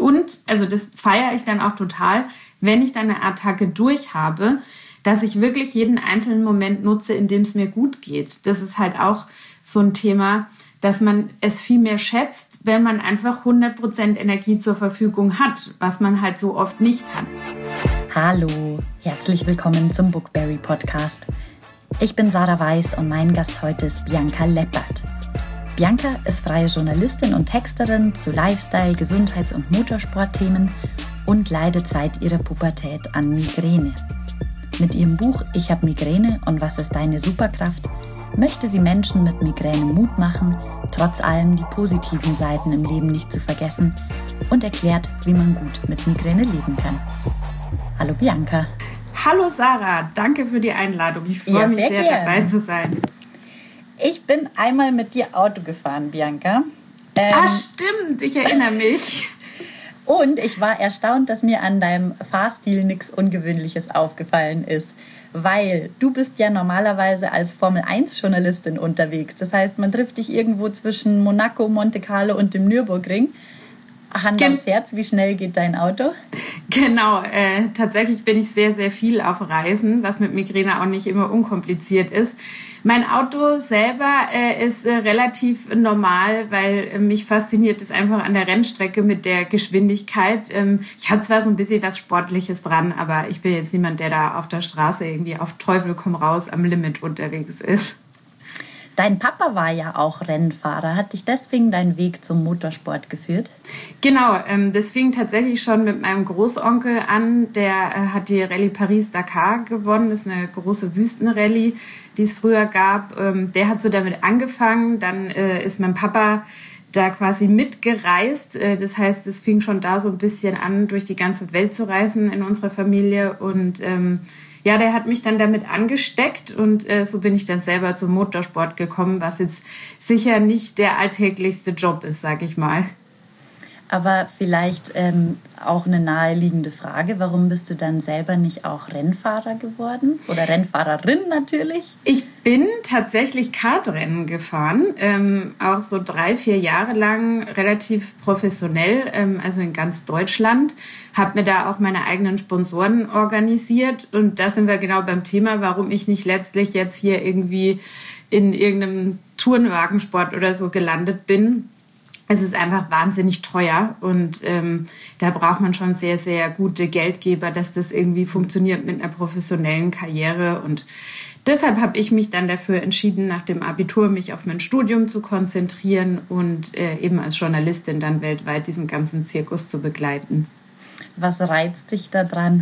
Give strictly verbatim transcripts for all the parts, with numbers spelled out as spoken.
Und, also das feiere ich dann auch total, wenn ich dann eine Attacke durch habe, dass ich wirklich jeden einzelnen Moment nutze, in dem es mir gut geht. Das ist halt auch so ein Thema, dass man es viel mehr schätzt, wenn man einfach hundert Prozent Energie zur Verfügung hat, was man halt so oft nicht hat. Hallo, herzlich willkommen zum Bookberry Podcast. Ich bin Sarah Weiß und mein Gast heute ist Bianca Leppert. Bianca ist freie Journalistin und Texterin zu Lifestyle-, Gesundheits- und Motorsportthemen und leidet seit ihrer Pubertät an Migräne. Mit ihrem Buch Ich hab Migräne und was ist deine Superkraft möchte sie Menschen mit Migräne Mut machen, trotz allem die positiven Seiten im Leben nicht zu vergessen und erklärt, wie man gut mit Migräne leben kann. Hallo Bianca. Hallo Sarah, danke für die Einladung. Ich freue ja, mich sehr, sehr dabei zu sein. Ich bin einmal mit dir Auto gefahren, Bianca. Ähm, ah, stimmt, ich erinnere mich. Und ich war erstaunt, dass mir an deinem Fahrstil nichts Ungewöhnliches aufgefallen ist. Weil du bist ja normalerweise als Formel eins Journalistin unterwegs. Das heißt, man trifft dich irgendwo zwischen Monaco, Monte Carlo und dem Nürburgring. Hand Gen- aufs Herz, wie schnell geht dein Auto? Genau, äh, tatsächlich bin ich sehr, sehr viel auf Reisen, was mit Migräne auch nicht immer unkompliziert ist. Mein Auto selber äh, ist äh, relativ normal, weil äh, mich fasziniert es einfach an der Rennstrecke mit der Geschwindigkeit. Ähm, ich habe zwar so ein bisschen was Sportliches dran, aber ich bin jetzt niemand, der da auf der Straße irgendwie auf Teufel komm raus am Limit unterwegs ist. Dein Papa war ja auch Rennfahrer. Hat dich deswegen dein Weg zum Motorsport geführt? Genau, ähm, das fing tatsächlich schon mit meinem Großonkel an. Der äh, hat die Rallye Paris-Dakar gewonnen. Das ist eine große Wüstenrallye, die es früher gab. Ähm, der hat so damit angefangen. Dann äh, ist mein Papa da quasi mitgereist. Äh, das heißt, es fing schon da so ein bisschen an, durch die ganze Welt zu reisen in unserer Familie. Und ähm, ja, der hat mich dann damit angesteckt und äh, so bin ich dann selber zum Motorsport gekommen, was jetzt sicher nicht der alltäglichste Job ist, sag ich mal. Aber vielleicht ähm, auch eine naheliegende Frage, warum bist du dann selber nicht auch Rennfahrer geworden? Oder Rennfahrerin natürlich? Ich bin tatsächlich Kartrennen gefahren, ähm, auch so drei, vier Jahre lang relativ professionell, ähm, also in ganz Deutschland. Habe mir da auch meine eigenen Sponsoren organisiert und da sind wir genau beim Thema, warum ich nicht letztlich jetzt hier irgendwie in irgendeinem Tourenwagensport oder so gelandet bin. Es ist einfach wahnsinnig teuer und ähm, da braucht man schon sehr, sehr gute Geldgeber, dass das irgendwie funktioniert mit einer professionellen Karriere. Und deshalb habe ich mich dann dafür entschieden, nach dem Abitur mich auf mein Studium zu konzentrieren und äh, eben als Journalistin dann weltweit diesen ganzen Zirkus zu begleiten. Was reizt dich da dran?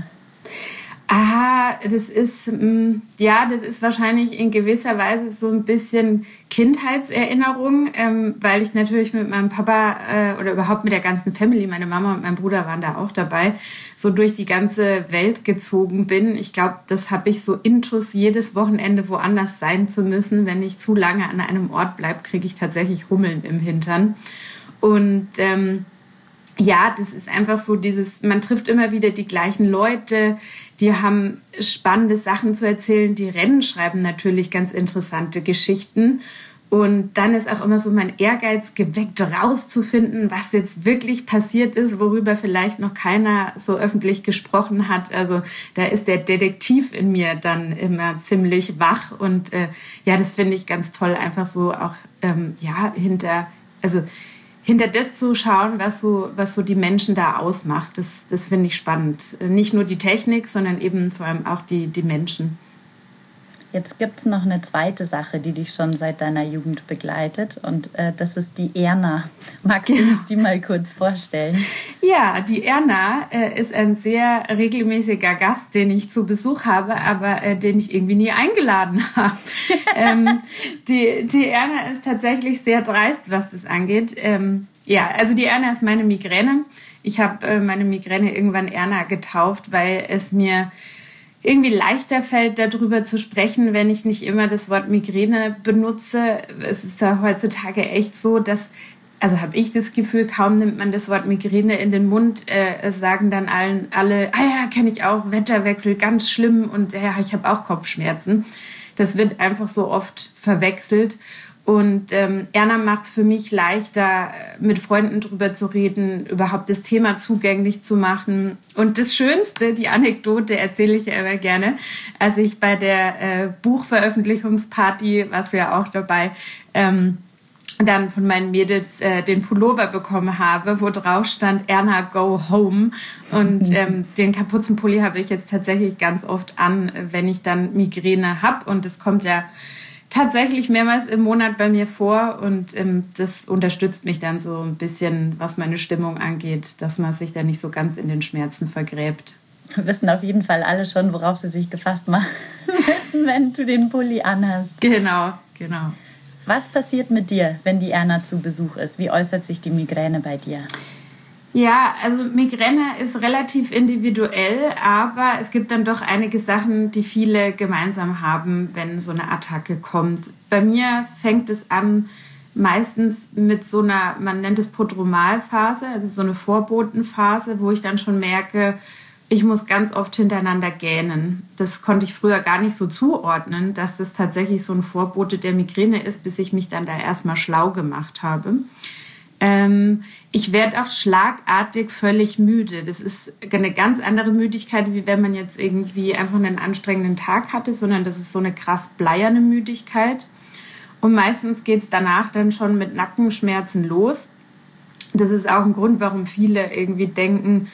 Ah, das ist, ja, das ist wahrscheinlich in gewisser Weise so ein bisschen Kindheitserinnerung, ähm, weil ich natürlich mit meinem Papa äh, oder überhaupt mit der ganzen Family, meine Mama und mein Bruder waren da auch dabei, so durch die ganze Welt gezogen bin. Ich glaube, das habe ich so intus, jedes Wochenende woanders sein zu müssen. Wenn ich zu lange an einem Ort bleibe, kriege ich tatsächlich Hummeln im Hintern. Und ähm, ja, das ist einfach so dieses, man trifft immer wieder die gleichen Leute, die haben spannende Sachen zu erzählen, die Rennen schreiben natürlich ganz interessante Geschichten. Und dann ist auch immer so mein Ehrgeiz geweckt, rauszufinden, was jetzt wirklich passiert ist, worüber vielleicht noch keiner so öffentlich gesprochen hat. Also da ist der Detektiv in mir dann immer ziemlich wach. Und äh, ja, das finde ich ganz toll, einfach so auch ähm, ja hinter, also hinter das zu schauen, was so, was so die Menschen da ausmacht. Das, das finde ich spannend. Nicht nur die Technik, sondern eben vor allem auch die, die Menschen. Jetzt gibt es noch eine zweite Sache, die dich schon seit deiner Jugend begleitet. Und äh, das ist die Erna. Magst du uns die mal kurz vorstellen? Ja, die Erna äh, ist ein sehr regelmäßiger Gast, den ich zu Besuch habe, aber äh, den ich irgendwie nie eingeladen habe. ähm, die, die Erna ist tatsächlich sehr dreist, was das angeht. Ähm, ja, also die Erna ist meine Migräne. Ich habe äh, meine Migräne irgendwann Erna getauft, weil es mir irgendwie leichter fällt, darüber zu sprechen, wenn ich nicht immer das Wort Migräne benutze. Es ist ja heutzutage echt so, dass, also habe ich das Gefühl, kaum nimmt man das Wort Migräne in den Mund, äh, sagen dann allen, alle, ah ja, kenne ich auch, Wetterwechsel, ganz schlimm und ja, ich habe auch Kopfschmerzen. Das wird einfach so oft verwechselt. Und ähm, Erna macht es für mich leichter, mit Freunden drüber zu reden, überhaupt das Thema zugänglich zu machen. Und das Schönste, die Anekdote erzähle ich ja immer gerne, als ich bei der äh, Buchveröffentlichungsparty, warst du ja auch dabei, ähm, dann von meinen Mädels äh, den Pullover bekommen habe, wo drauf stand Erna go home. Und ähm, den Kapuzenpulli habe ich jetzt tatsächlich ganz oft an, wenn ich dann Migräne habe. Und es kommt ja tatsächlich mehrmals im Monat bei mir vor. Und ähm, das unterstützt mich dann so ein bisschen, was meine Stimmung angeht, dass man sich da nicht so ganz in den Schmerzen vergräbt. Wir wissen auf jeden Fall alle schon, worauf sie sich gefasst machen müssen, wenn du den Pulli anhast. Genau, genau. Was passiert mit dir, wenn die Erna zu Besuch ist? Wie äußert sich die Migräne bei dir? Ja, also Migräne ist relativ individuell, aber es gibt dann doch einige Sachen, die viele gemeinsam haben, wenn so eine Attacke kommt. Bei mir fängt es an meistens mit so einer, man nennt es Prodromalphase, also so eine Vorbotenphase, wo ich dann schon merke, ich muss ganz oft hintereinander gähnen. Das konnte ich früher gar nicht so zuordnen, dass das tatsächlich so ein Vorbote der Migräne ist, bis ich mich dann da erstmal schlau gemacht habe. Ähm, ich werde auch schlagartig völlig müde. Das ist eine ganz andere Müdigkeit, wie wenn man jetzt irgendwie einfach einen anstrengenden Tag hatte, sondern das ist so eine krass bleierne Müdigkeit. Und meistens geht es danach dann schon mit Nackenschmerzen los. Das ist auch ein Grund, warum viele irgendwie denken,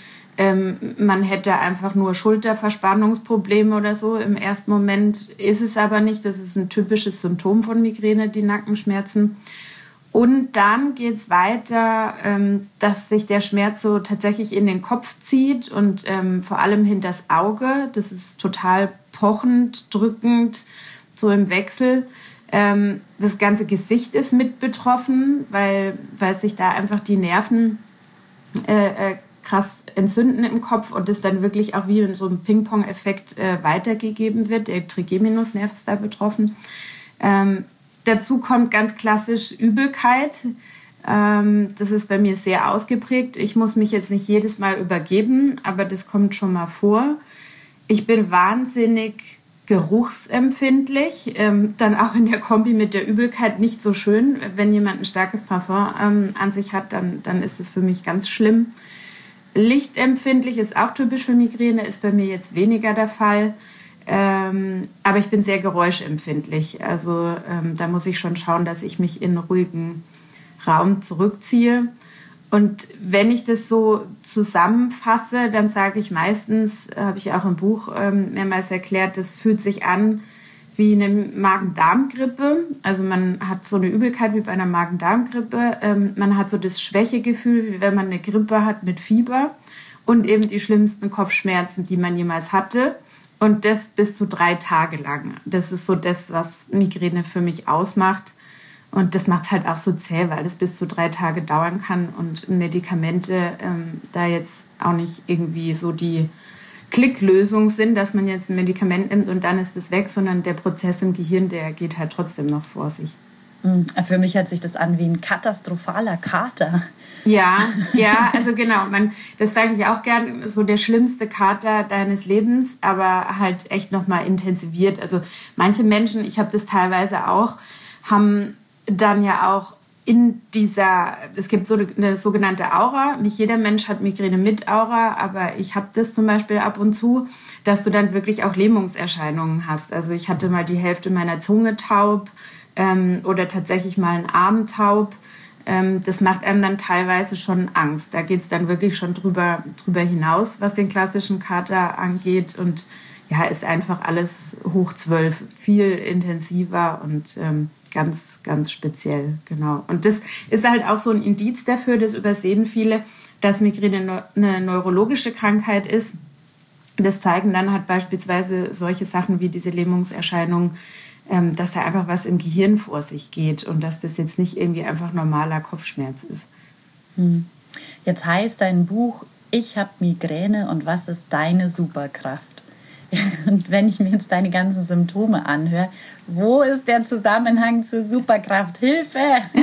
man hätte einfach nur Schulterverspannungsprobleme oder so. Im ersten Moment ist es aber nicht. Das ist ein typisches Symptom von Migräne, die Nackenschmerzen. Und dann geht es weiter, dass sich der Schmerz so tatsächlich in den Kopf zieht und vor allem hinters Auge. Das ist total pochend, drückend, so im Wechsel. Das ganze Gesicht ist mit betroffen, weil, weil sich da einfach die Nerven äh, krass entzünden im Kopf und es dann wirklich auch wie in so einem Ping-Pong-Effekt äh, weitergegeben wird. Der Trigeminusnerv ist da betroffen. Ähm, dazu kommt ganz klassisch Übelkeit. Ähm, das ist bei mir sehr ausgeprägt. Ich muss mich jetzt nicht jedes Mal übergeben, aber das kommt schon mal vor. Ich bin wahnsinnig geruchsempfindlich. Ähm, dann auch in der Kombi mit der Übelkeit nicht so schön. Wenn jemand ein starkes Parfum ähm, an sich hat, dann, dann ist das für mich ganz schlimm. Lichtempfindlich ist auch typisch für Migräne, ist bei mir jetzt weniger der Fall. Ähm, aber ich bin sehr geräuschempfindlich. Also ähm, da muss ich schon schauen, dass ich mich in einen ruhigen Raum zurückziehe. Und wenn ich das so zusammenfasse, dann sage ich meistens, habe ich auch im Buch ähm, mehrmals erklärt, das fühlt sich an wie eine Magen-Darm-Grippe. Also man hat so eine Übelkeit wie bei einer Magen-Darm-Grippe. Ähm, man hat so das Schwächegefühl, wie wenn man eine Grippe hat mit Fieber und eben die schlimmsten Kopfschmerzen, die man jemals hatte. Und das bis zu drei Tage lang. Das ist so das, was Migräne für mich ausmacht. Und das macht es halt auch so zäh, weil das bis zu drei Tage dauern kann und Medikamente ähm, da jetzt auch nicht irgendwie so die Klicklösung sind, dass man jetzt ein Medikament nimmt und dann ist es weg, sondern der Prozess im Gehirn, der geht halt trotzdem noch vor sich. Für mich hört sich das an wie ein katastrophaler Kater. Ja, ja, also genau, man, das sage ich auch gern, so der schlimmste Kater deines Lebens, aber halt echt nochmal intensiviert. Also manche Menschen, ich habe das teilweise auch, haben dann ja auch in dieser, es gibt so eine sogenannte Aura, nicht jeder Mensch hat Migräne mit Aura, aber ich habe das zum Beispiel ab und zu, dass du dann wirklich auch Lähmungserscheinungen hast. Also ich hatte mal die Hälfte meiner Zunge taub ähm, oder tatsächlich mal einen Arm taub. Ähm, das macht einem dann teilweise schon Angst. Da geht es dann wirklich schon drüber, drüber hinaus, was den klassischen Kater angeht und ja, ist einfach alles hoch zwölf, viel intensiver und ähm, ganz, ganz speziell, genau. Und das ist halt auch so ein Indiz dafür, das übersehen viele, dass Migräne eine neurologische Krankheit ist. Das zeigen dann halt beispielsweise solche Sachen wie diese Lähmungserscheinungen, ähm, dass da einfach was im Gehirn vor sich geht und dass das jetzt nicht irgendwie einfach normaler Kopfschmerz ist. Jetzt heißt dein Buch, ich habe Migräne und was ist deine Superkraft? Und wenn ich mir jetzt deine ganzen Symptome anhöre, wo ist der Zusammenhang zur Superkraft? Hilfe!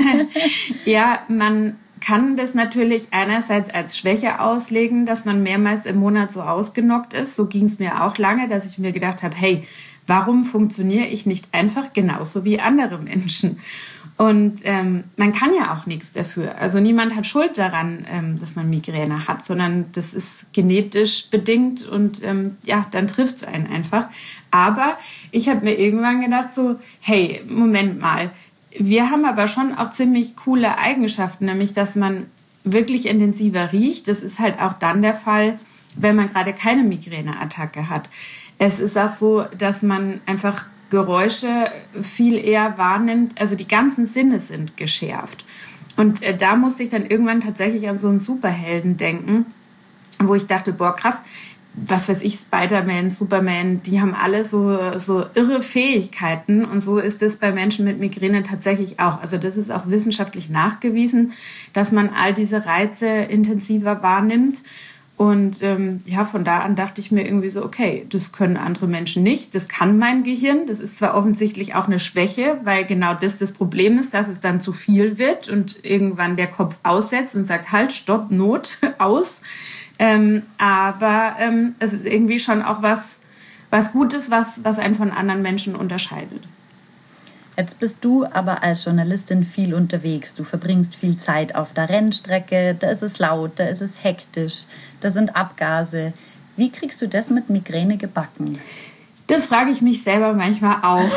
Ja, man kann das natürlich einerseits als Schwäche auslegen, dass man mehrmals im Monat so ausgenockt ist. So ging es mir auch lange, dass ich mir gedacht habe, hey, warum funktioniere ich nicht einfach genauso wie andere Menschen? Und ähm, man kann ja auch nichts dafür. Also niemand hat Schuld daran, ähm, dass man Migräne hat, sondern das ist genetisch bedingt und ähm, ja, dann trifft es einen einfach. Aber ich habe mir irgendwann gedacht so, hey, Moment mal, wir haben aber schon auch ziemlich coole Eigenschaften, nämlich dass man wirklich intensiver riecht. Das ist halt auch dann der Fall, wenn man gerade keine Migräneattacke hat. Es ist auch so, dass man einfach Geräusche viel eher wahrnimmt. Also die ganzen Sinne sind geschärft. Und äh, da musste ich dann irgendwann tatsächlich an so einen Superhelden denken, wo ich dachte, boah, krass, was weiß ich, Spider-Man, Superman, die haben alle so, so irre Fähigkeiten. Und so ist es bei Menschen mit Migräne tatsächlich auch. Also das ist auch wissenschaftlich nachgewiesen, dass man all diese Reize intensiver wahrnimmt. Und ähm, ja, von da an dachte ich mir irgendwie so, okay, das können andere Menschen nicht, das kann mein Gehirn. Das ist zwar offensichtlich auch eine Schwäche, weil genau das das Problem ist, dass es dann zu viel wird und irgendwann der Kopf aussetzt und sagt, halt, stopp, Not, aus. Ähm, aber ähm, es ist irgendwie schon auch was, was Gutes, was, was einen von anderen Menschen unterscheidet. Jetzt bist du aber als Journalistin viel unterwegs. Du verbringst viel Zeit auf der Rennstrecke, da ist es laut, da ist es hektisch, da sind Abgase. Wie kriegst du das mit Migräne gebacken? Das frage ich mich selber manchmal auch.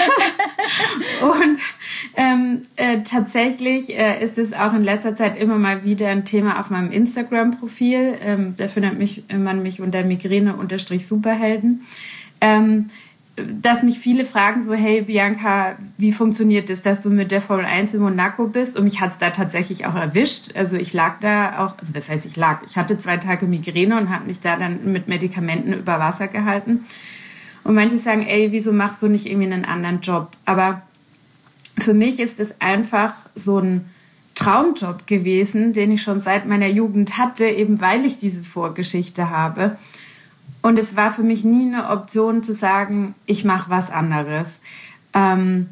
Und ähm, äh, tatsächlich äh, ist es auch in letzter Zeit immer mal wieder ein Thema auf meinem Instagram-Profil. Ähm, da findet mich, man mich unter Migräne-Superhelden. Ähm, dass mich viele fragen so, hey Bianca, wie funktioniert das, dass du mit der Formel eins in Monaco bist? Und mich hat es da tatsächlich auch erwischt. Also ich lag da auch, also was heißt ich lag? Ich hatte zwei Tage Migräne und habe mich da dann mit Medikamenten über Wasser gehalten. Und manche sagen, ey, wieso machst du nicht irgendwie einen anderen Job? Aber für mich ist es einfach so ein Traumjob gewesen, den ich schon seit meiner Jugend hatte, eben weil ich diese Vorgeschichte habe. Und es war für mich nie eine Option zu sagen, ich mache was anderes. Ähm,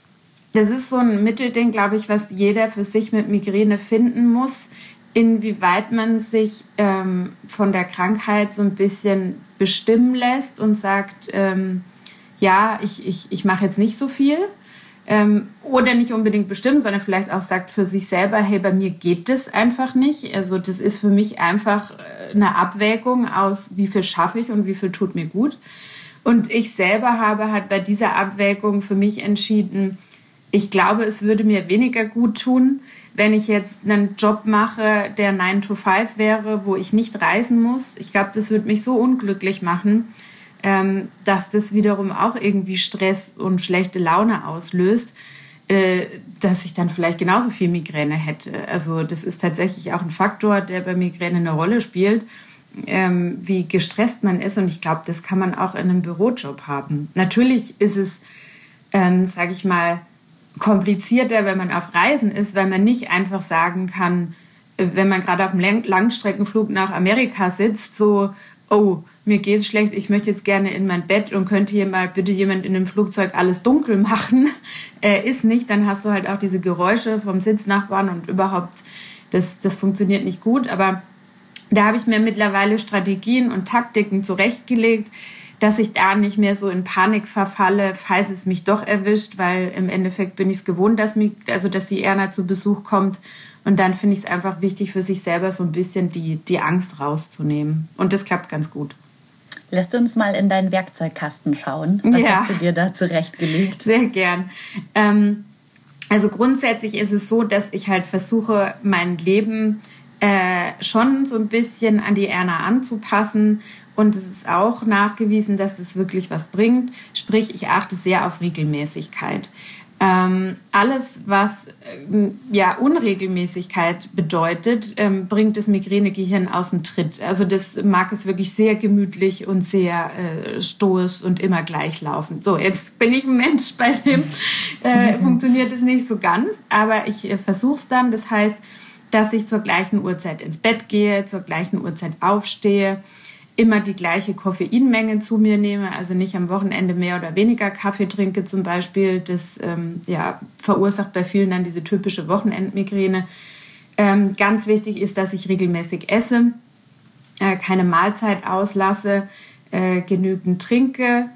das ist so ein Mittelding, glaube ich, was jeder für sich mit Migräne finden muss, inwieweit man sich ähm, von der Krankheit so ein bisschen bestimmen lässt und sagt, ähm, ja, ich, ich, ich mache jetzt nicht so viel. Ähm, oder nicht unbedingt bestimmt, sondern vielleicht auch sagt für sich selber, hey, bei mir geht das einfach nicht. Also das ist für mich einfach eine Abwägung aus, wie viel schaffe ich und wie viel tut mir gut. Und ich selber habe halt bei dieser Abwägung für mich entschieden, ich glaube, es würde mir weniger gut tun, wenn ich jetzt einen Job mache, der nine to five wäre, wo ich nicht reisen muss. Ich glaube, das würde mich so unglücklich machen, Ähm, dass das wiederum auch irgendwie Stress und schlechte Laune auslöst, äh, dass ich dann vielleicht genauso viel Migräne hätte. Also das ist tatsächlich auch ein Faktor, der bei Migräne eine Rolle spielt, ähm, wie gestresst man ist. Und ich glaube, das kann man auch in einem Bürojob haben. Natürlich ist es, ähm, sage ich mal, komplizierter, wenn man auf Reisen ist, weil man nicht einfach sagen kann, wenn man gerade auf einem Langstreckenflug nach Amerika sitzt, so, oh, mir geht's schlecht, ich möchte jetzt gerne in mein Bett und könnte hier mal bitte jemand in dem Flugzeug alles dunkel machen. Äh, ist nicht, dann hast du halt auch diese Geräusche vom Sitznachbarn und überhaupt, das, das funktioniert nicht gut. Aber da habe ich mir mittlerweile Strategien und Taktiken zurechtgelegt, dass ich da nicht mehr so in Panik verfalle, falls es mich doch erwischt, weil im Endeffekt bin ich es gewohnt, dass, mich, also dass die Erna zu Besuch kommt. Und dann finde ich es einfach wichtig für sich selber so ein bisschen die, die Angst rauszunehmen. Und das klappt ganz gut. Lässt du uns mal in deinen Werkzeugkasten schauen? Was ja. hast du dir da zurechtgelegt? Sehr gern. Ähm, also grundsätzlich ist es so, dass ich halt versuche, mein Leben äh, schon so ein bisschen an die Erna anzupassen. Und es ist auch nachgewiesen, dass das wirklich was bringt. Sprich, ich achte sehr auf Regelmäßigkeit. Ähm, alles, was äh, ja, Unregelmäßigkeit bedeutet, ähm, bringt das Migränegehirn aus dem Tritt. Also das mag es wirklich sehr gemütlich und sehr äh, stoisch und immer gleich laufen. So, jetzt bin ich ein Mensch, bei dem äh, funktioniert es nicht so ganz, aber ich äh, versuche es dann. Das heißt, dass ich zur gleichen Uhrzeit ins Bett gehe, zur gleichen Uhrzeit aufstehe, immer die gleiche Koffeinmenge zu mir nehme, also nicht am Wochenende mehr oder weniger Kaffee trinke zum Beispiel. Das ähm, ja, verursacht bei vielen dann diese typische Wochenendmigräne. Ähm, ganz wichtig ist, dass ich regelmäßig esse, äh, keine Mahlzeit auslasse, äh, genügend trinke,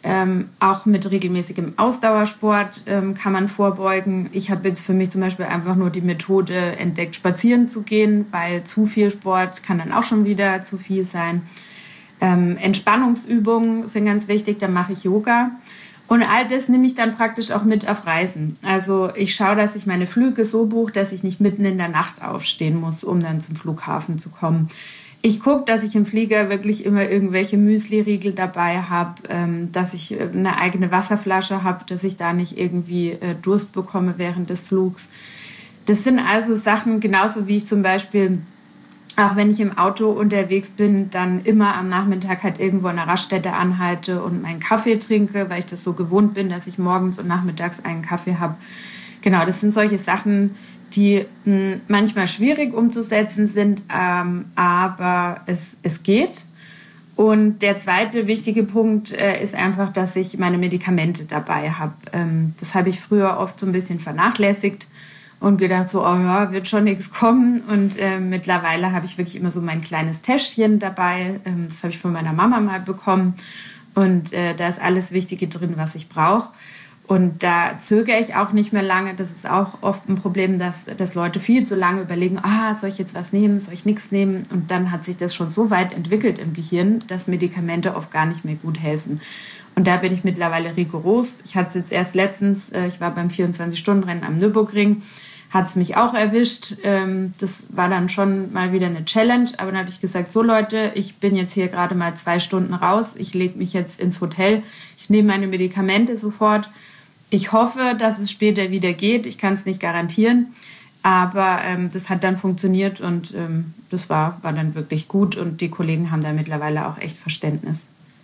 Ähm, auch mit regelmäßigem Ausdauersport ähm, kann man vorbeugen. Ich habe jetzt für mich zum Beispiel einfach nur die Methode entdeckt, spazieren zu gehen, weil zu viel Sport kann dann auch schon wieder zu viel sein. Ähm, Entspannungsübungen sind ganz wichtig, da mache ich Yoga. Und all das nehme ich dann praktisch auch mit auf Reisen. Also ich schaue, dass ich meine Flüge so buche, dass ich nicht mitten in der Nacht aufstehen muss, um dann zum Flughafen zu kommen. Ich gucke, dass ich im Flieger wirklich immer irgendwelche Müsli-Riegel dabei habe, ähm, dass ich eine eigene Wasserflasche habe, dass ich da nicht irgendwie äh, Durst bekomme während des Flugs. Das sind also Sachen, genauso wie ich zum Beispiel, auch wenn ich im Auto unterwegs bin, dann immer am Nachmittag halt irgendwo an einer Raststätte anhalte und meinen Kaffee trinke, weil ich das so gewohnt bin, dass ich morgens und nachmittags einen Kaffee habe. Genau, das sind solche Sachen, die mh, manchmal schwierig umzusetzen sind, ähm, aber es, es geht. Und der zweite wichtige Punkt äh, ist einfach, dass ich meine Medikamente dabei habe. Ähm, das habe ich früher oft so ein bisschen vernachlässigt und gedacht so, oh ja, wird schon nichts kommen. Und äh, mittlerweile habe ich wirklich immer so mein kleines Täschchen dabei. Ähm, das habe ich von meiner Mama mal bekommen. Und äh, da ist alles Wichtige drin, was ich brauche. Und da zögere ich auch nicht mehr lange. Das ist auch oft ein Problem, dass, dass Leute viel zu lange überlegen, ah, soll ich jetzt was nehmen, soll ich nichts nehmen? Und dann hat sich das schon so weit entwickelt im Gehirn, dass Medikamente oft gar nicht mehr gut helfen. Und da bin ich mittlerweile rigoros. Ich hatte es jetzt erst letztens, ich war beim vierundzwanzig-Stunden-Rennen am Nürburgring, hat es mich auch erwischt. Das war dann schon mal wieder eine Challenge. Aber dann habe ich gesagt, so Leute, ich bin jetzt hier gerade mal zwei Stunden raus. Ich lege mich jetzt ins Hotel. Ich nehme meine Medikamente sofort. Ich hoffe, dass es später wieder geht. Ich kann es nicht garantieren. Aber ähm, das hat dann funktioniert und ähm, das war, war dann wirklich gut. Und die Kollegen haben da mittlerweile auch echt Verständnis.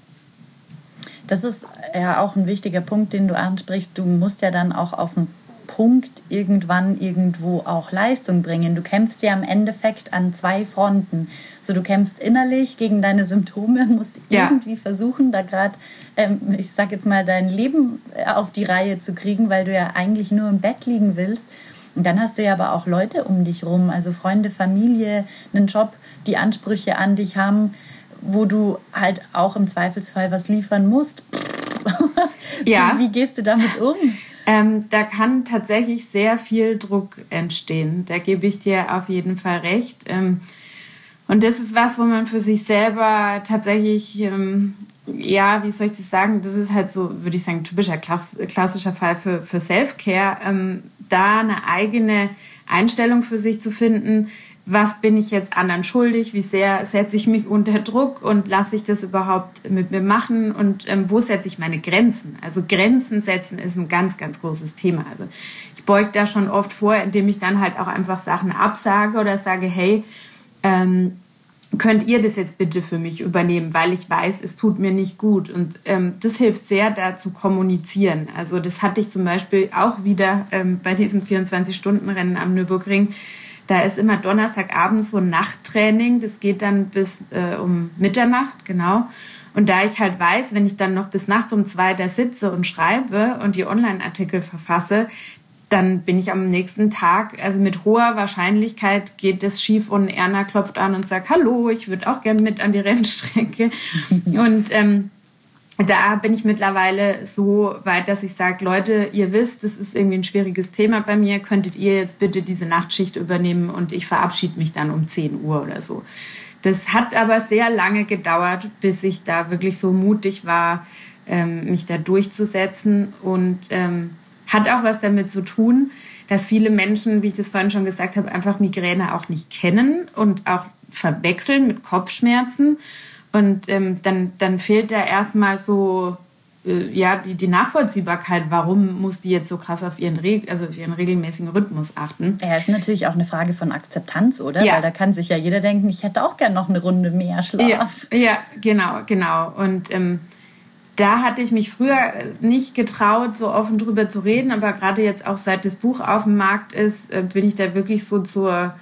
Das ist ja auch ein wichtiger Punkt, den du ansprichst. Du musst ja dann auch auf den Punkt irgendwann irgendwo auch Leistung bringen. Du kämpfst ja im Endeffekt an zwei Fronten. So, du kämpfst innerlich gegen deine Symptome, musst ja. irgendwie versuchen, da gerade, ähm, ich sag jetzt mal, dein Leben auf die Reihe zu kriegen, weil du ja eigentlich nur im Bett liegen willst. Und dann hast du ja aber auch Leute um dich rum, also Freunde, Familie, einen Job, die Ansprüche an dich haben, wo du halt auch im Zweifelsfall was liefern musst. Ja. Wie, wie gehst du damit um? Ähm, da kann tatsächlich sehr viel Druck entstehen. Da gebe ich dir auf jeden Fall recht. Ähm, und das ist was, wo man für sich selber tatsächlich, ähm, ja, wie soll ich das sagen, das ist halt so, würde ich sagen, typischer Klass- klassischer Fall für, für Self-Care, ähm, da eine eigene Einstellung für sich zu finden. Was bin ich jetzt anderen schuldig? Wie sehr setze ich mich unter Druck und lasse ich das überhaupt mit mir machen? Und ähm, wo setze ich meine Grenzen? Also Grenzen setzen ist ein ganz, ganz großes Thema. Also ich beuge da schon oft vor, indem ich dann halt auch einfach Sachen absage oder sage, hey, ähm, könnt ihr das jetzt bitte für mich übernehmen, weil ich weiß, es tut mir nicht gut. Und ähm, das hilft sehr, da zu kommunizieren. Also das hatte ich zum Beispiel auch wieder ähm, bei diesem vierundzwanzig-Stunden-Rennen am Nürburgring. Da ist immer Donnerstagabend so ein Nachttraining. Das geht dann bis äh, um Mitternacht, genau. Und da ich halt weiß, wenn ich dann noch bis nachts um zwei da sitze und schreibe und die Online-Artikel verfasse, dann bin ich am nächsten Tag, also mit hoher Wahrscheinlichkeit geht es schief und Erna klopft an und sagt, hallo, ich würde auch gerne mit an die Rennstrecke. Und ähm, da bin ich mittlerweile so weit, dass ich sage, Leute, ihr wisst, das ist irgendwie ein schwieriges Thema bei mir, könntet ihr jetzt bitte diese Nachtschicht übernehmen und ich verabschiede mich dann um zehn Uhr oder so. Das hat aber sehr lange gedauert, bis ich da wirklich so mutig war, ähm, mich da durchzusetzen und ähm, hat auch was damit zu tun, dass viele Menschen, wie ich das vorhin schon gesagt habe, einfach Migräne auch nicht kennen und auch verwechseln mit Kopfschmerzen. Und ähm, dann, dann fehlt da erstmal so äh, ja, die, die Nachvollziehbarkeit, warum muss die jetzt so krass auf ihren, Re- also auf ihren regelmäßigen Rhythmus achten. Ja, ist natürlich auch eine Frage von Akzeptanz, oder? Ja. Weil da kann sich ja jeder denken, ich hätte auch gern noch eine Runde mehr Schlaf. Ja, ja genau, genau. Und ähm, da hatte ich mich früher nicht getraut, so offen drüber zu reden, aber gerade jetzt auch seit das Buch auf dem Markt ist, äh, bin ich da wirklich so zur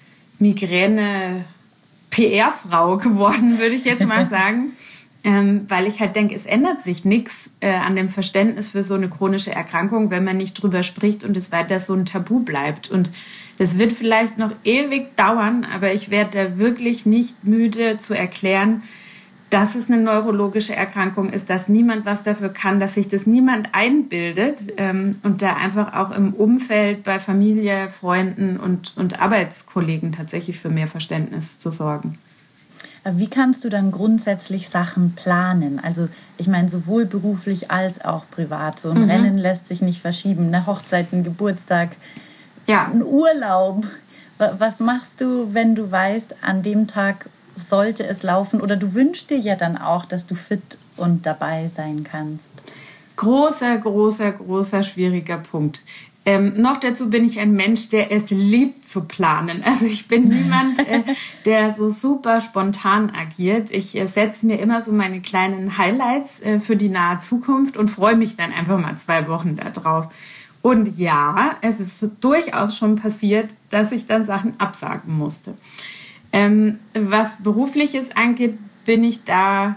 Migräne P R-Frau geworden, würde ich jetzt mal sagen, ähm, weil ich halt denke, es ändert sich nichts äh, an dem Verständnis für so eine chronische Erkrankung, wenn man nicht drüber spricht und es weiter so ein Tabu bleibt. Und das wird vielleicht noch ewig dauern, aber ich werde da wirklich nicht müde zu erklären, dass es eine neurologische Erkrankung ist, dass niemand was dafür kann, dass sich das niemand einbildet ähm, und da einfach auch im Umfeld bei Familie, Freunden und, und Arbeitskollegen tatsächlich für mehr Verständnis zu sorgen. Wie kannst du dann grundsätzlich Sachen planen? Also ich meine, sowohl beruflich als auch privat. So ein mhm. Rennen lässt sich nicht verschieben. Eine Hochzeit, ein Geburtstag, ja. ein Urlaub. Was machst du, wenn du weißt, an dem Tag sollte es laufen? Oder du wünschst dir ja dann auch, dass du fit und dabei sein kannst. Großer, großer, großer, schwieriger Punkt. Ähm, noch dazu bin ich ein Mensch, der es liebt zu planen. Also ich bin niemand, äh, der so super spontan agiert. Ich äh, setze mir immer so meine kleinen Highlights äh, für die nahe Zukunft und freue mich dann einfach mal zwei Wochen da drauf. Und ja, es ist durchaus schon passiert, dass ich dann Sachen absagen musste. Ähm, was Berufliches angeht, bin ich da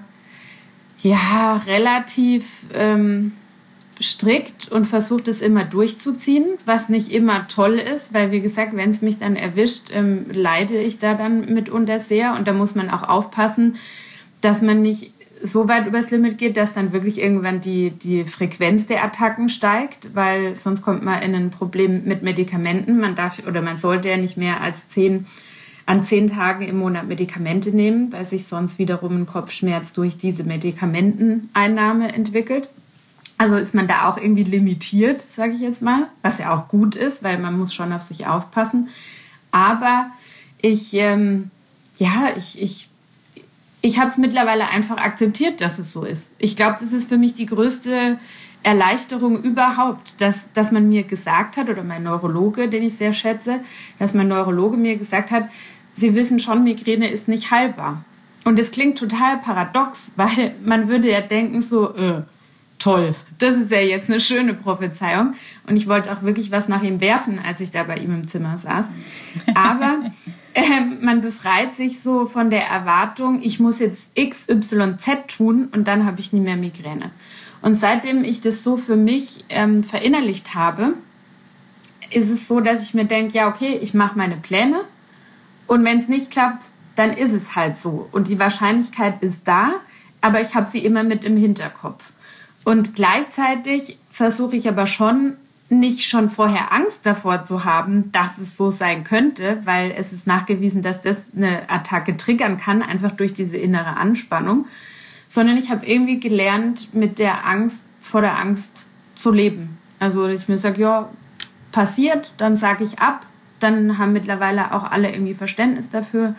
ja relativ ähm, strikt und versuche das immer durchzuziehen, was nicht immer toll ist, weil wie gesagt, wenn es mich dann erwischt, ähm, leide ich da dann mitunter sehr und da muss man auch aufpassen, dass man nicht so weit übers Limit geht, dass dann wirklich irgendwann die, die Frequenz der Attacken steigt, weil sonst kommt man in ein Problem mit Medikamenten. Man darf oder man sollte ja nicht mehr als zehn an zehn Tagen im Monat Medikamente nehmen, weil sich sonst wiederum ein Kopfschmerz durch diese Medikamenteneinnahme entwickelt. Also ist man da auch irgendwie limitiert, sage ich jetzt mal, was ja auch gut ist, weil man muss schon auf sich aufpassen. Aber ich, ähm, ja, ich, ich, ich habe es mittlerweile einfach akzeptiert, dass es so ist. Ich glaube, das ist für mich die größte Erleichterung überhaupt, dass, dass man mir gesagt hat, oder mein Neurologe, den ich sehr schätze, dass mein Neurologe mir gesagt hat, Sie wissen schon, Migräne ist nicht heilbar. Und das klingt total paradox, weil man würde ja denken so, äh, toll, das ist ja jetzt eine schöne Prophezeiung. Und ich wollte auch wirklich was nach ihm werfen, als ich da bei ihm im Zimmer saß. Aber äh, man befreit sich so von der Erwartung, ich muss jetzt X Y Z tun und dann habe ich nie mehr Migräne. Und seitdem ich das so für mich ähm, verinnerlicht habe, ist es so, dass ich mir denke, ja okay, ich mache meine Pläne und wenn es nicht klappt, dann ist es halt so. Und die Wahrscheinlichkeit ist da, aber ich habe sie immer mit im Hinterkopf. Und gleichzeitig versuche ich aber schon, nicht schon vorher Angst davor zu haben, dass es so sein könnte, weil es ist nachgewiesen, dass das eine Attacke triggern kann, einfach durch diese innere Anspannung, sondern ich habe irgendwie gelernt, mit der Angst vor der Angst zu leben. Also ich mir sage, ja, passiert, dann sage ich ab, dann haben mittlerweile auch alle irgendwie Verständnis dafür.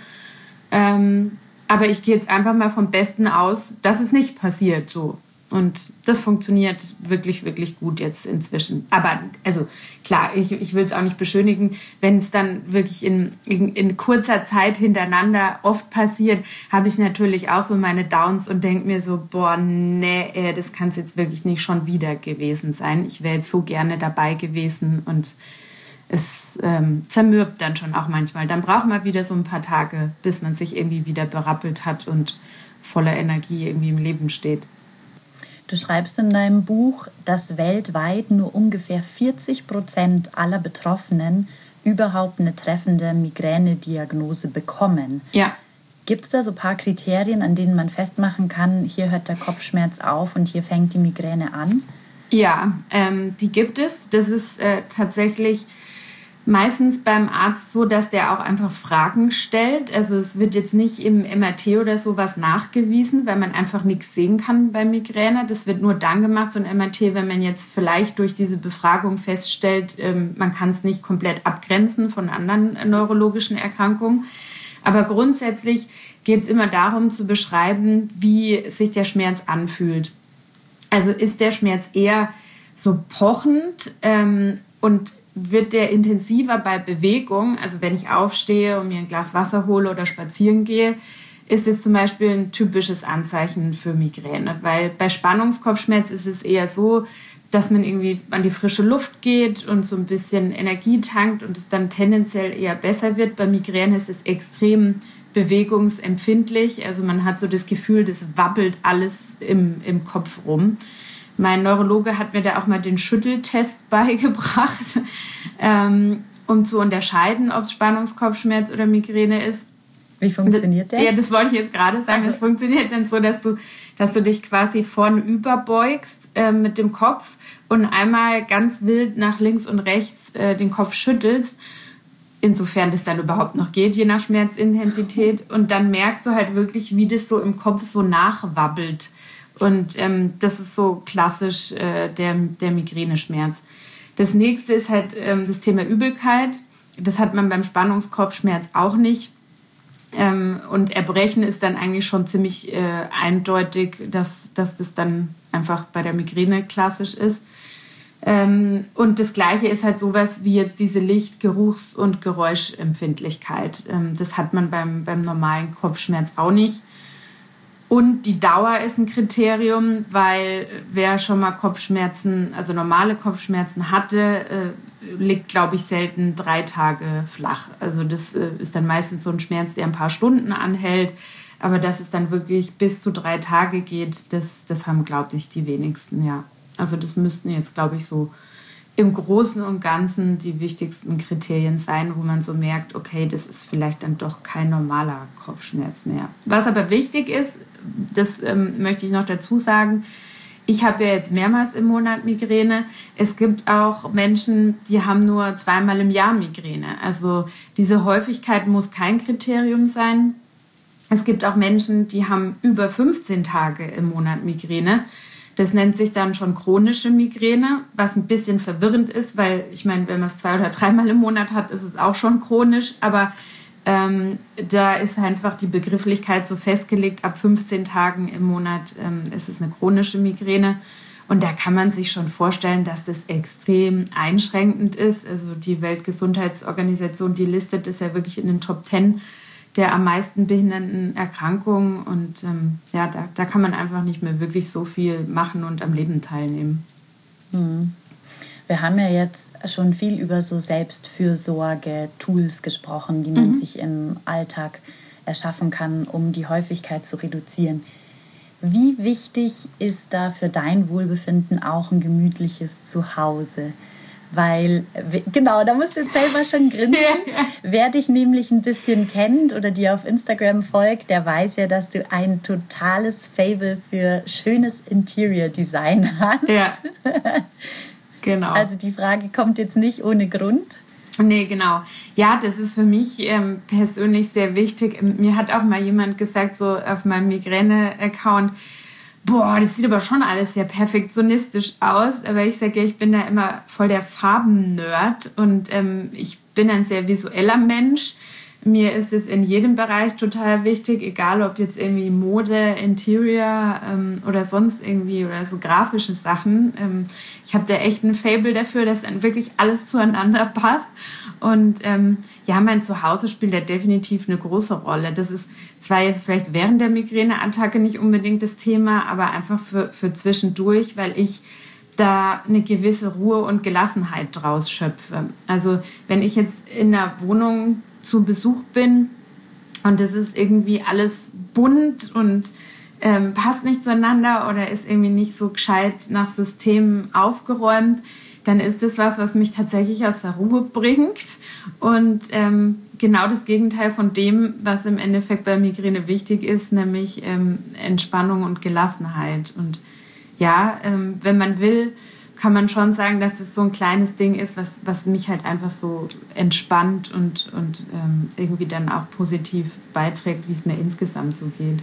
Ähm, aber ich gehe jetzt einfach mal vom Besten aus, dass es nicht passiert so. Und das funktioniert wirklich, wirklich gut jetzt inzwischen. Aber also klar, ich, ich will es auch nicht beschönigen, wenn es dann wirklich in, in, in kurzer Zeit hintereinander oft passiert, habe ich natürlich auch so meine Downs und denke mir so, boah, nee, das kann es jetzt wirklich nicht schon wieder gewesen sein. Ich wäre jetzt so gerne dabei gewesen und es ähm, zermürbt dann schon auch manchmal. Dann braucht man wieder so ein paar Tage, bis man sich irgendwie wieder berappelt hat und voller Energie irgendwie im Leben steht. Du schreibst in deinem Buch, dass weltweit nur ungefähr vierzig Prozent aller Betroffenen überhaupt eine treffende Migränediagnose bekommen. Ja. Gibt es da so ein paar Kriterien, an denen man festmachen kann, hier hört der Kopfschmerz auf und hier fängt die Migräne an? Ja, ähm, die gibt es. Das ist äh, tatsächlich meistens beim Arzt so, dass der auch einfach Fragen stellt. Also es wird jetzt nicht im M R T oder sowas nachgewiesen, weil man einfach nichts sehen kann bei Migräne. Das wird nur dann gemacht, so ein M R T, wenn man jetzt vielleicht durch diese Befragung feststellt, ähm, man kann es nicht komplett abgrenzen von anderen neurologischen Erkrankungen. Aber grundsätzlich geht es immer darum zu beschreiben, wie sich der Schmerz anfühlt. Also ist der Schmerz eher so pochend ähm, und wird der intensiver bei Bewegung, also wenn ich aufstehe und mir ein Glas Wasser hole oder spazieren gehe, ist es zum Beispiel ein typisches Anzeichen für Migräne. Weil bei Spannungskopfschmerz ist es eher so, dass man irgendwie an die frische Luft geht und so ein bisschen Energie tankt und es dann tendenziell eher besser wird. Bei Migräne ist es extrem bewegungsempfindlich. Also man hat so das Gefühl, das wabbelt alles im, im Kopf rum. Mein Neurologe hat mir da auch mal den Schütteltest beigebracht, ähm, um zu unterscheiden, ob es Spannungskopfschmerz oder Migräne ist. Wie funktioniert der? Ja, das wollte ich jetzt gerade sagen. Es also, funktioniert dann so, dass du, dass du dich quasi vornüber beugst äh, mit dem Kopf und einmal ganz wild nach links und rechts äh, den Kopf schüttelst, insofern das dann überhaupt noch geht, je nach Schmerzintensität. Und dann merkst du halt wirklich, wie das so im Kopf so nachwabbelt. Und ähm, das ist so klassisch äh, der, der Migräneschmerz. Das nächste ist halt ähm, das Thema Übelkeit. Das hat man beim Spannungskopfschmerz auch nicht. Ähm, und Erbrechen ist dann eigentlich schon ziemlich äh, eindeutig, dass, dass das dann einfach bei der Migräne klassisch ist. Ähm, und das Gleiche ist halt sowas wie jetzt diese Licht-, Geruchs- und Geräuschempfindlichkeit. Ähm, das hat man beim, beim normalen Kopfschmerz auch nicht. Und die Dauer ist ein Kriterium, weil wer schon mal Kopfschmerzen, also normale Kopfschmerzen hatte, äh, liegt, glaube ich, selten drei Tage flach. Also das äh, ist dann meistens so ein Schmerz, der ein paar Stunden anhält. Aber dass es dann wirklich bis zu drei Tage geht, das, das haben, glaube ich, die wenigsten, ja. Also das müssten jetzt, glaube ich, so im Großen und Ganzen die wichtigsten Kriterien sein, wo man so merkt, okay, das ist vielleicht dann doch kein normaler Kopfschmerz mehr. Was aber wichtig ist, das ähm, möchte ich noch dazu sagen, ich habe ja jetzt mehrmals im Monat Migräne. Es gibt auch Menschen, die haben nur zweimal im Jahr Migräne. Also diese Häufigkeit muss kein Kriterium sein. Es gibt auch Menschen, die haben über fünfzehn Tage im Monat Migräne. Das nennt sich dann schon chronische Migräne, was ein bisschen verwirrend ist, weil ich meine, wenn man es zwei oder dreimal im Monat hat, ist es auch schon chronisch. Aber ähm, da ist einfach die Begrifflichkeit so festgelegt, ab fünfzehn Tagen im Monat ähm, ist es eine chronische Migräne. Und da kann man sich schon vorstellen, dass das extrem einschränkend ist. Also die Weltgesundheitsorganisation, die listet das ja wirklich in den Top Ten der am meisten behindernden Erkrankungen. Und ähm, ja, da, da kann man einfach nicht mehr wirklich so viel machen und am Leben teilnehmen. Hm. Wir haben ja jetzt schon viel über so Selbstfürsorge-Tools gesprochen, die man mhm. sich im Alltag erschaffen kann, um die Häufigkeit zu reduzieren. Wie wichtig ist da für dein Wohlbefinden auch ein gemütliches Zuhause? Weil, genau, da musst du jetzt selber schon grinsen. Ja, ja. Wer dich nämlich ein bisschen kennt oder dir auf Instagram folgt, der weiß ja, dass du ein totales Faible für schönes Interior-Design hast. Ja, genau. Also die Frage kommt jetzt nicht ohne Grund. Nee, genau. Ja, das ist für mich ähm, persönlich sehr wichtig. Mir hat auch mal jemand gesagt, so auf meinem Migräne-Account, boah, das sieht aber schon alles sehr perfektionistisch aus. Aber ich sage ja, ich bin da immer voll der Farben-Nerd und ähm, ich bin ein sehr visueller Mensch. Mir ist es in jedem Bereich total wichtig, egal ob jetzt irgendwie Mode, Interior ähm, oder sonst irgendwie oder so grafische Sachen. Ähm, ich habe da echt ein Faible dafür, dass dann wirklich alles zueinander passt. Und ähm, ja, mein Zuhause spielt da definitiv eine große Rolle. Das ist zwar jetzt vielleicht während der Migräneattacke nicht unbedingt das Thema, aber einfach für, für zwischendurch, weil ich da eine gewisse Ruhe und Gelassenheit draus schöpfe. Also wenn ich jetzt in einer Wohnung zu Besuch bin und das ist irgendwie alles bunt und ähm, passt nicht zueinander oder ist irgendwie nicht so gescheit nach Systemen aufgeräumt, dann ist das was, was mich tatsächlich aus der Ruhe bringt und ähm, genau das Gegenteil von dem, was im Endeffekt bei Migräne wichtig ist, nämlich ähm, Entspannung und Gelassenheit. Und ja, ähm, wenn man will, kann man schon sagen, dass das so ein kleines Ding ist, was, was mich halt einfach so entspannt und, und ähm, irgendwie dann auch positiv beiträgt, wie es mir insgesamt so geht.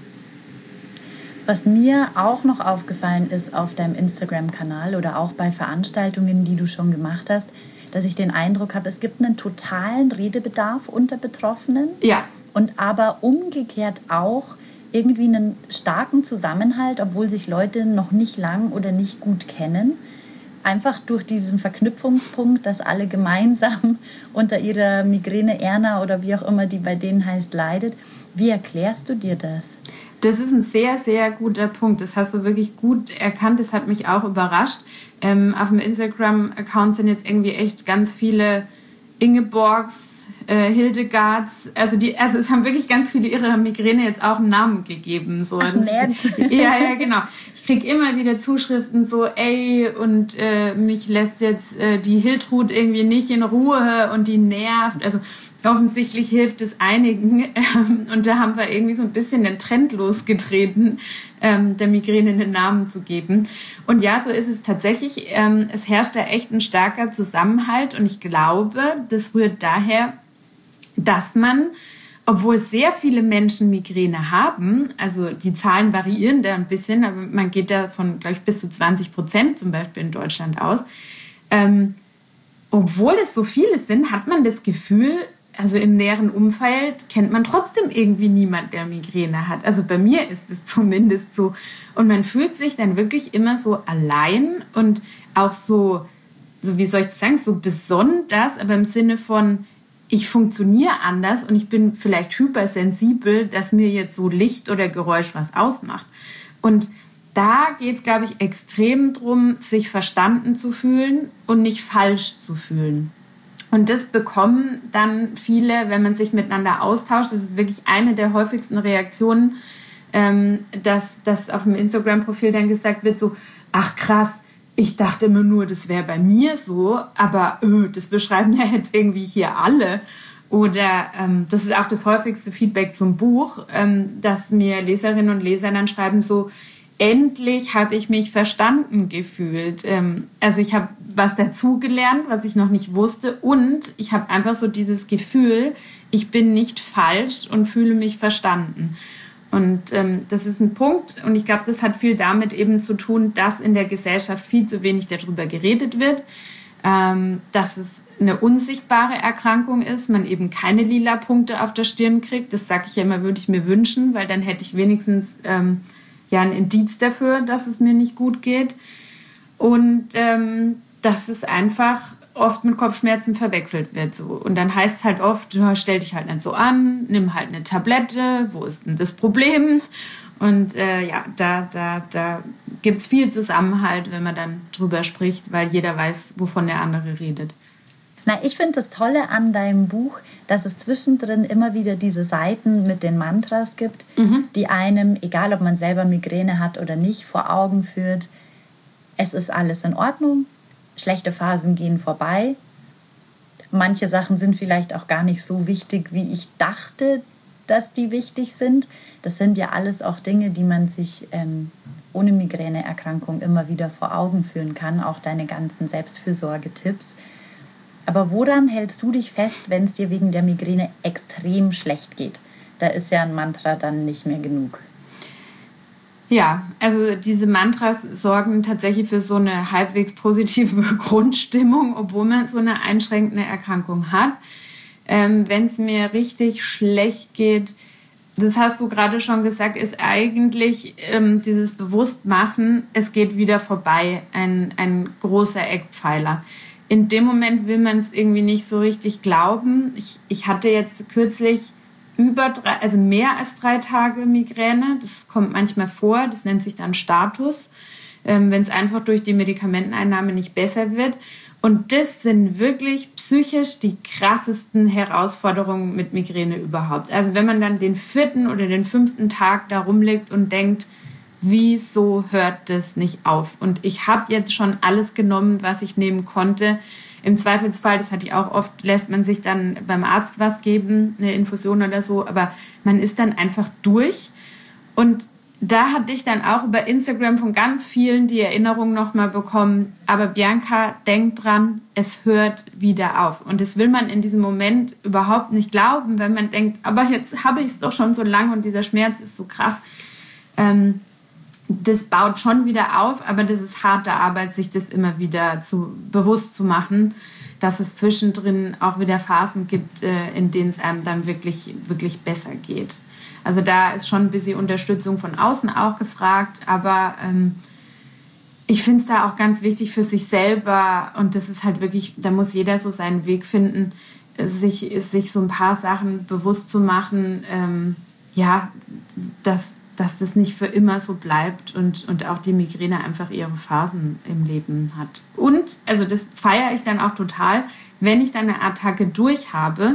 Was mir auch noch aufgefallen ist auf deinem Instagram-Kanal oder auch bei Veranstaltungen, die du schon gemacht hast, dass ich den Eindruck habe, es gibt einen totalen Redebedarf unter Betroffenen. Ja. Und aber umgekehrt auch irgendwie einen starken Zusammenhalt, obwohl sich Leute noch nicht lang oder nicht gut kennen. Einfach durch diesen Verknüpfungspunkt, dass alle gemeinsam unter ihrer Migräne, Erna oder wie auch immer die bei denen heißt, leidet. Wie erklärst du dir das? Das ist ein sehr, sehr guter Punkt. Das hast du wirklich gut erkannt. Das hat mich auch überrascht. Ähm, auf dem Instagram-Account sind jetzt irgendwie echt ganz viele Ingeborgs, äh, Hildegards, also die, also es haben wirklich ganz viele ihrer Migräne jetzt auch einen Namen gegeben. So. Ach, das, nett. Ja, ja, genau. Ich kriege immer wieder Zuschriften so, ey, und äh, mich lässt jetzt äh, die Hiltrud irgendwie nicht in Ruhe und die nervt. Also offensichtlich hilft es einigen. Ähm, und da haben wir irgendwie so ein bisschen den Trend losgetreten, ähm, der Migräne einen Namen zu geben. Und ja, so ist es tatsächlich. Ähm, es herrscht da echt ein starker Zusammenhalt. Und ich glaube, das rührt daher, dass man, obwohl sehr viele Menschen Migräne haben, also die Zahlen variieren da ein bisschen, aber man geht da von, glaube ich, bis zu zwanzig Prozent zum Beispiel in Deutschland aus. Ähm, obwohl es so viele sind, hat man das Gefühl, also im näheren Umfeld kennt man trotzdem irgendwie niemand, der Migräne hat. Also bei mir ist es zumindest so. Und man fühlt sich dann wirklich immer so allein und auch so, so wie soll ich das sagen, so besonders, aber im Sinne von, ich funktioniere anders und ich bin vielleicht hypersensibel, dass mir jetzt so Licht oder Geräusch was ausmacht. Und da geht es, glaube ich, extrem drum, sich verstanden zu fühlen und nicht falsch zu fühlen. Und das bekommen dann viele, wenn man sich miteinander austauscht. Das ist wirklich eine der häufigsten Reaktionen, ähm, dass, dass auf dem Instagram-Profil dann gesagt wird so, ach krass, ich dachte immer nur, das wäre bei mir so, aber öh, das beschreiben ja jetzt irgendwie hier alle. Oder ähm, das ist auch das häufigste Feedback zum Buch, ähm, dass mir Leserinnen und Leser dann schreiben so, endlich habe ich mich verstanden gefühlt. Ähm, also ich habe was dazugelernt, was ich noch nicht wusste. Und ich habe einfach so dieses Gefühl, ich bin nicht falsch und fühle mich verstanden. Und ähm, das ist ein Punkt. Und ich glaube, das hat viel damit eben zu tun, dass in der Gesellschaft viel zu wenig darüber geredet wird. Ähm, dass es eine unsichtbare Erkrankung ist, man eben keine lila Punkte auf der Stirn kriegt. Das sage ich ja immer, würde ich mir wünschen, weil dann hätte ich wenigstens ähm, ja ein Indiz dafür, dass es mir nicht gut geht. Und ähm, dass es einfach oft mit Kopfschmerzen verwechselt wird. So. Und dann heißt es halt oft, stell dich halt nicht so an, nimm halt eine Tablette, wo ist denn das Problem? Und äh, ja, da, da, da gibt es viel Zusammenhalt, wenn man dann drüber spricht, weil jeder weiß, wovon der andere redet. Na, ich finde das Tolle an deinem Buch, dass es zwischendrin immer wieder diese Seiten mit den Mantras gibt, mhm. die einem, egal ob man selber Migräne hat oder nicht, vor Augen führt, es ist alles in Ordnung, schlechte Phasen gehen vorbei, manche Sachen sind vielleicht auch gar nicht so wichtig, wie ich dachte, dass die wichtig sind. Das sind ja alles auch Dinge, die man sich ähm, ohne Migräneerkrankung immer wieder vor Augen führen kann, auch deine ganzen Selbstfürsorgetipps. Aber woran hältst du dich fest, wenn es dir wegen der Migräne extrem schlecht geht? Da ist ja ein Mantra dann nicht mehr genug. Ja, also diese Mantras sorgen tatsächlich für so eine halbwegs positive Grundstimmung, obwohl man so eine einschränkende Erkrankung hat. Ähm, wenn es mir richtig schlecht geht, das hast du gerade schon gesagt, ist eigentlich ähm, dieses Bewusstmachen, es geht wieder vorbei, ein, ein großer Eckpfeiler. In dem Moment will man es irgendwie nicht so richtig glauben. Ich, ich hatte jetzt kürzlich über drei, also mehr als drei Tage Migräne. Das kommt manchmal vor. Das nennt sich dann Status, ähm, wenn es einfach durch die Medikamenteneinnahme nicht besser wird. Und das sind wirklich psychisch die krassesten Herausforderungen mit Migräne überhaupt. Also wenn man dann den vierten oder den fünften Tag da rumliegt und denkt, wieso hört das nicht auf? Und ich habe jetzt schon alles genommen, was ich nehmen konnte. Im Zweifelsfall, das hatte ich auch oft, lässt man sich dann beim Arzt was geben, eine Infusion oder so, aber man ist dann einfach durch. Und da hatte ich dann auch über Instagram von ganz vielen die Erinnerung nochmal bekommen, aber Bianca, denk dran, es hört wieder auf. Und das will man in diesem Moment überhaupt nicht glauben, wenn man denkt, aber jetzt habe ich es doch schon so lange und dieser Schmerz ist so krass. Ähm, Das baut schon wieder auf, aber das ist harte Arbeit, sich das immer wieder zu, bewusst zu machen, dass es zwischendrin auch wieder Phasen gibt, in denen es einem dann wirklich, wirklich besser geht. Also da ist schon ein bisschen Unterstützung von außen auch gefragt, aber ähm, ich finde es da auch ganz wichtig für sich selber und das ist halt wirklich, da muss jeder so seinen Weg finden, sich, sich so ein paar Sachen bewusst zu machen, ähm, ja, dass dass das nicht für immer so bleibt und, und auch die Migräne einfach ihre Phasen im Leben hat. Und, also das feiere ich dann auch total, wenn ich dann eine Attacke durch habe,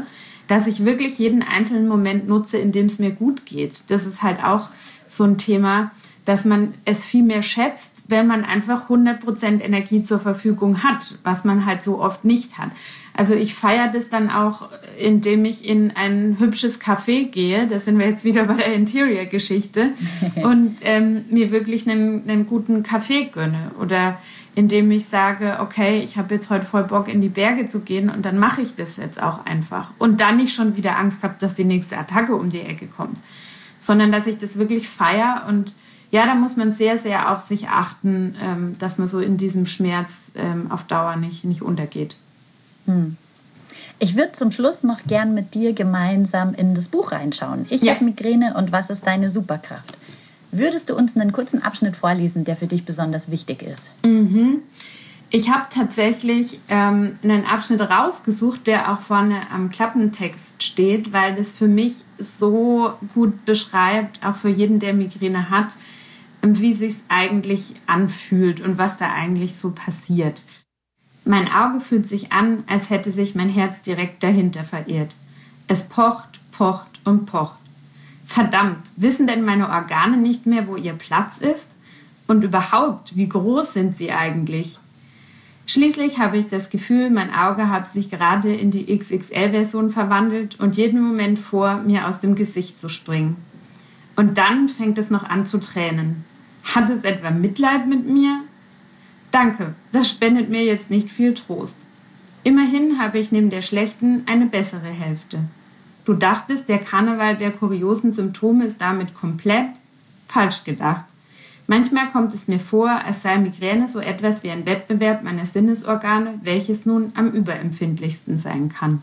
dass ich wirklich jeden einzelnen Moment nutze, in dem es mir gut geht. Das ist halt auch so ein Thema, dass man es viel mehr schätzt, wenn man einfach hundert Prozent Energie zur Verfügung hat, was man halt so oft nicht hat. Also ich feiere das dann auch, indem ich in ein hübsches Café gehe, da sind wir jetzt wieder bei der Interior-Geschichte, und ähm, mir wirklich einen, einen guten Kaffee gönne. Oder indem ich sage, okay, ich habe jetzt heute voll Bock, in die Berge zu gehen, und dann mache ich das jetzt auch einfach. Und dann nicht schon wieder Angst habe, dass die nächste Attacke um die Ecke kommt, sondern dass ich das wirklich feiere. Und ja, da muss man sehr, sehr auf sich achten, ähm, dass man so in diesem Schmerz ähm, auf Dauer nicht, nicht untergeht. Hm. Ich würde zum Schluss noch gern mit dir gemeinsam in das Buch reinschauen. Ich ja. habe Migräne und was ist deine Superkraft? Würdest du uns einen kurzen Abschnitt vorlesen, der für dich besonders wichtig ist? Mhm. Ich habe tatsächlich ähm, einen Abschnitt rausgesucht, der auch vorne am Klappentext steht, weil das für mich so gut beschreibt, auch für jeden, der Migräne hat, wie es sich eigentlich anfühlt und was da eigentlich so passiert. Mein Auge fühlt sich an, als hätte sich mein Herz direkt dahinter verirrt. Es pocht, pocht und pocht. Verdammt, wissen denn meine Organe nicht mehr, wo ihr Platz ist? Und überhaupt, wie groß sind sie eigentlich? Schließlich habe ich das Gefühl, mein Auge habe sich gerade in die X X L-Version verwandelt und jeden Moment vor, mir aus dem Gesicht zu springen. Und dann fängt es noch an zu tränen. Hat es etwa Mitleid mit mir? Danke, das spendet mir jetzt nicht viel Trost. Immerhin habe ich neben der schlechten eine bessere Hälfte. Du dachtest, der Karneval der kuriosen Symptome ist damit komplett? Falsch gedacht. Manchmal kommt es mir vor, als sei Migräne so etwas wie ein Wettbewerb meiner Sinnesorgane, welches nun am überempfindlichsten sein kann.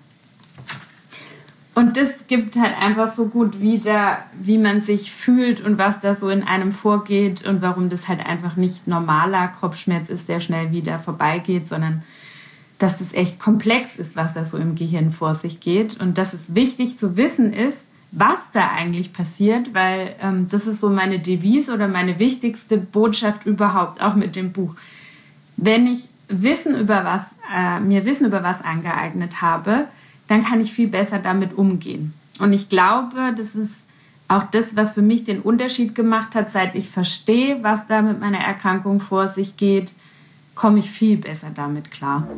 Und das gibt halt einfach so gut wieder, wie man sich fühlt und was da so in einem vorgeht und warum das halt einfach nicht normaler Kopfschmerz ist, der schnell wieder vorbeigeht, sondern dass das echt komplex ist, was da so im Gehirn vor sich geht. Und dass es wichtig zu wissen ist, was da eigentlich passiert, weil ähm, das ist so meine Devise oder meine wichtigste Botschaft überhaupt, auch mit dem Buch. Wenn ich Wissen über was, äh, mir Wissen über was angeeignet habe, dann kann ich viel besser damit umgehen. Und ich glaube, das ist auch das, was für mich den Unterschied gemacht hat, seit ich verstehe, was da mit meiner Erkrankung vor sich geht, komme ich viel besser damit klar.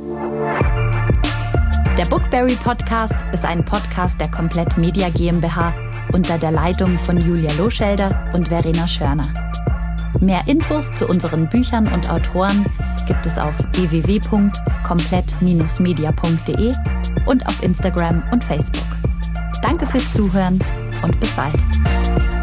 Der Bookberry Podcast ist ein Podcast der Komplett Media GmbH unter der Leitung von Julia Loschelder und Verena Schörner. Mehr Infos zu unseren Büchern und Autoren gibt es auf w w w punkt komplett Bindestrich media punkt d e und auf Instagram und Facebook. Danke fürs Zuhören und bis bald.